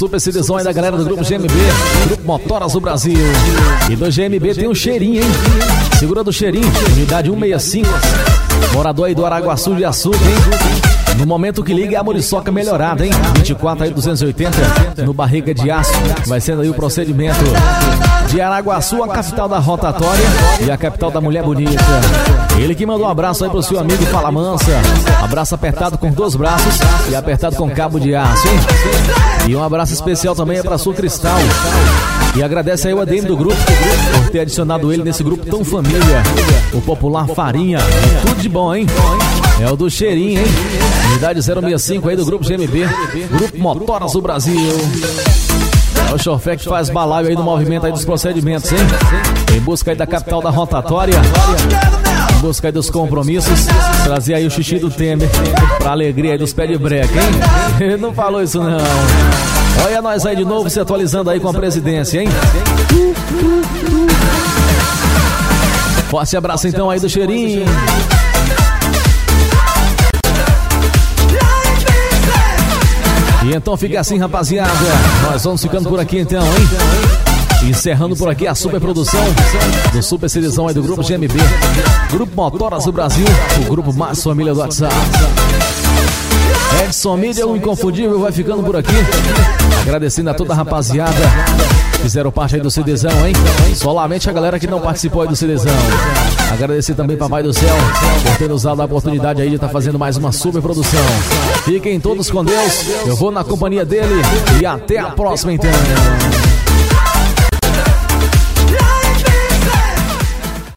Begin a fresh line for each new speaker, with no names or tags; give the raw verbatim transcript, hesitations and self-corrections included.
Super CDzão aí da galera do Grupo G M B, Grupo Motoras do Brasil. E do G M B tem um cheirinho, hein? Segura do cheirinho, unidade cento e sessenta e cinco. Morador aí do Araguaçu de Açúcar, hein? No momento que liga é a muriçoca melhorada, hein? vinte e quatro aí duzentos e oitenta, no Barriga de Aço. Vai sendo aí o procedimento. De Araguaçu, a capital da rotatória e a capital da mulher bonita. Ele que mandou um abraço aí pro seu amigo Fala Mansa. Abraço apertado com dois braços e apertado com cabo de aço, hein? E um abraço especial também é pra sua Cristal. E agradece aí o A D M do grupo por ter adicionado ele nesse grupo tão família. O popular Farinha. Tudo de bom, hein? É o do cheirinho, hein? Unidade zero sessenta e cinco aí do Grupo G M B, Grupo Motoras do Brasil. É o chofé que faz balaio aí no movimento aí dos procedimentos, hein? Em busca aí da capital da rotatória, em busca aí dos compromissos, trazer aí o xixi do Temer pra alegria aí dos pés de breca, hein? Ele não falou isso não. Olha nós aí de novo se atualizando aí com a presidência, hein? Forte abraço então aí do cheirinho. E então fica assim, rapaziada. Nós vamos ficando por aqui então, hein? Encerrando por aqui a super produção do Super CDzão aí do Grupo G M B, Grupo Motoras do Brasil, o grupo mais família do WhatsApp. Edson Mídia, o inconfundível, vai ficando por aqui. Agradecendo a toda a rapaziada que fizeram parte aí do CDzão, hein? Solamente a galera que não participou aí do CDzão. Agradecer também Papai do Céu por ter nos dado a oportunidade aí de estar fazendo mais uma super produção. Fiquem todos com Deus. Eu vou na companhia dele e até a próxima então.